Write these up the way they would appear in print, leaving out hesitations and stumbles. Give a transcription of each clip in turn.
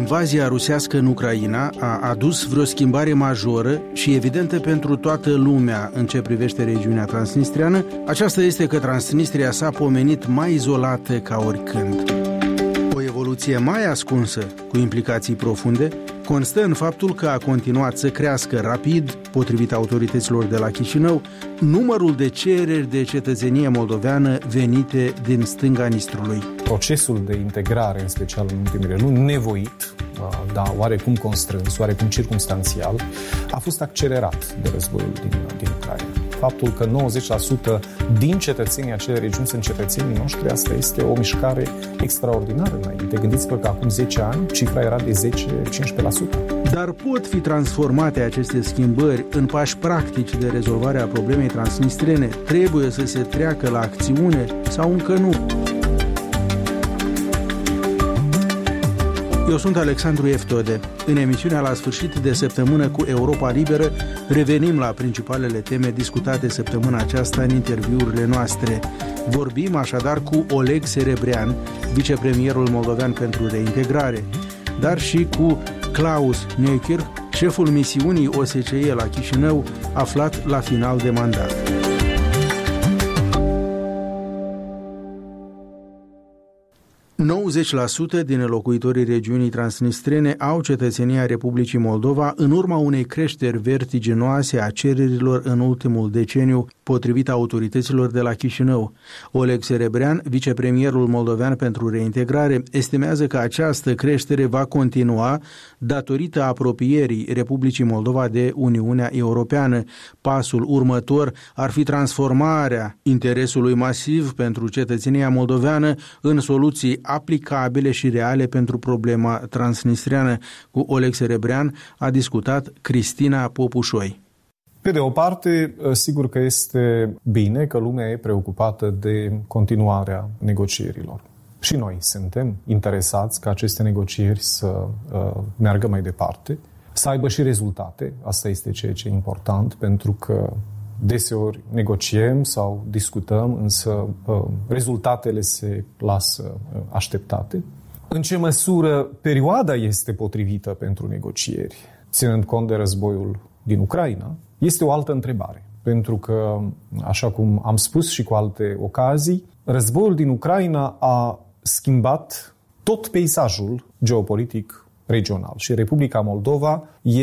invazia rusească în Ucraina a adus vreo schimbare majoră și evidentă pentru toată lumea în ce privește regiunea transnistreană, aceasta este că Transnistria s-a pomenit mai izolată ca oricând. O evoluție mai ascunsă, cu implicații profunde, constă în faptul că a continuat să crească rapid, potrivit autorităților de la Chișinău, numărul de cereri de cetățenie moldoveană venite din stânga Nistrului. Procesul de integrare, în special în ultimele luni, nevoit, dar oarecum constrâns, oarecum circumstanțial, a fost accelerat de războiul din Ucraina. Faptul că 90% din cetățenii acelei regiuni sunt cetățenii noștri, asta este o mișcare extraordinară înainte. Gândiți-vă că acum 10 ani cifra era de 10-15%. Dar pot fi transformate aceste schimbări în pași practici de rezolvare a problemei transnistrene? Trebuie să se treacă la acțiune sau încă nu? Eu sunt Alexandru Eftode. În emisiunea La sfârșit de săptămână cu Europa Liberă revenim la principalele teme discutate săptămâna aceasta în interviurile noastre. Vorbim așadar cu Oleg Serebrean, vicepremierul moldovean pentru reintegrare, dar și cu Klaus Neukirch, șeful misiunii OSCE la Chișinău, aflat la final de mandat. ...90% din locuitorii regiunii transnistrene au cetățenia Republicii Moldova în urma unei creșteri vertiginoase a cererilor în ultimul deceniu, potrivit autorităților de la Chișinău. Oleg Serebrean, vicepremierul moldovean pentru reintegrare, estimează că această creștere va continua datorită apropierii Republicii Moldova de Uniunea Europeană. Pasul următor ar fi transformarea interesului masiv pentru cetățenia moldoveană în soluții aplicabile și reale pentru problema transnistreană. Cu Oleg Serebrean a discutat Cristina Popușoi. Pe de o parte, sigur că este bine că lumea e preocupată de continuarea negocierilor. Și noi suntem interesați ca aceste negocieri să meargă mai departe, să aibă și rezultate. Asta este ceea ce e important, pentru că deseori negociem sau discutăm, însă rezultatele se lasă așteptate. În ce măsură perioada este potrivită pentru negocieri, ținând cont de războiul din Ucraina, este o altă întrebare. Pentru că, așa cum am spus și cu alte ocazii, războiul din Ucraina a schimbat tot peisajul geopolitic regional și Republica Moldova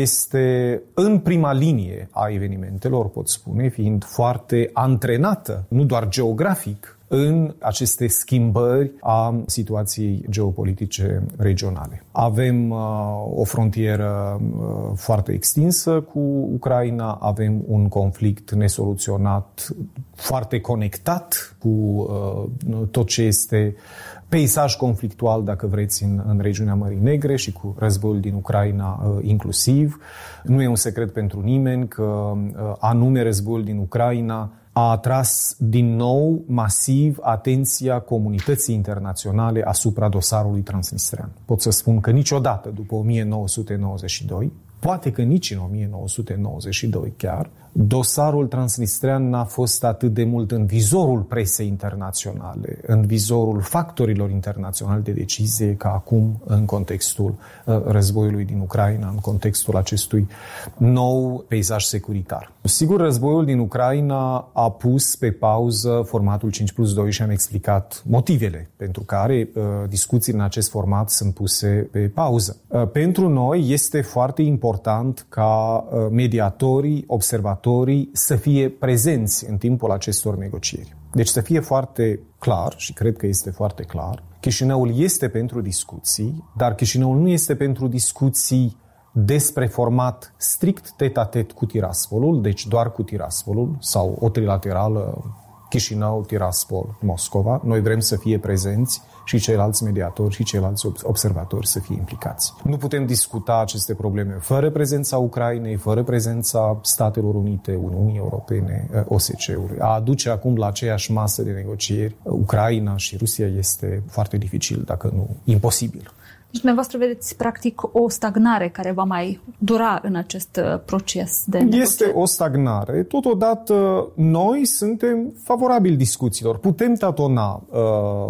este în prima linie a evenimentelor, pot spune, fiind foarte antrenată, nu doar geografic, în aceste schimbări a situației geopolitice regionale. Avem o frontieră foarte extinsă cu Ucraina, avem un conflict nesoluționat, foarte conectat cu tot ce este peisaj conflictual, dacă vreți, în regiunea Mării Negre și cu războiul din Ucraina inclusiv. Nu e un secret pentru nimeni că anume războiul din Ucraina a atras din nou masiv atenția comunității internaționale asupra dosarului transnistrean. Pot să spun că niciodată după 1992, poate că nici în 1992 chiar, dosarul transnistrean n-a fost atât de mult în vizorul presei internaționale, în vizorul factorilor internaționali de decizie, ca acum în contextul războiului din Ucraina, în contextul acestui nou peisaj securitar. Sigur, războiul din Ucraina a pus pe pauză formatul 5+2 și am explicat motivele pentru care discuții în acest format sunt puse pe pauză. Pentru noi este foarte important ca mediatorii, observatorii să fie prezenți în timpul acestor negocieri. Deci să fie foarte clar, și cred că este foarte clar, Chișinăul este pentru discuții, dar Chișinăul nu este pentru discuții despre format strict tet-a-tet cu Tiraspolul, deci doar cu Tiraspolul, sau o trilaterală Chișinău, Tiraspol, Moscova. Noi vrem să fie prezenți și ceilalți mediatori și ceilalți observatori să fie implicați. Nu putem discuta aceste probleme fără prezența Ucrainei, fără prezența Statelor Unite, Uniunii Europene, OSCE-ului. A aduce acum la aceeași masă de negocieri Ucraina și Rusia este foarte dificil, dacă nu imposibil. Deci dumneavoastră vedeți practic o stagnare care va mai dura în acest proces de negocieri. Este o stagnare. Totodată noi suntem favorabili discuțiilor. Putem tatona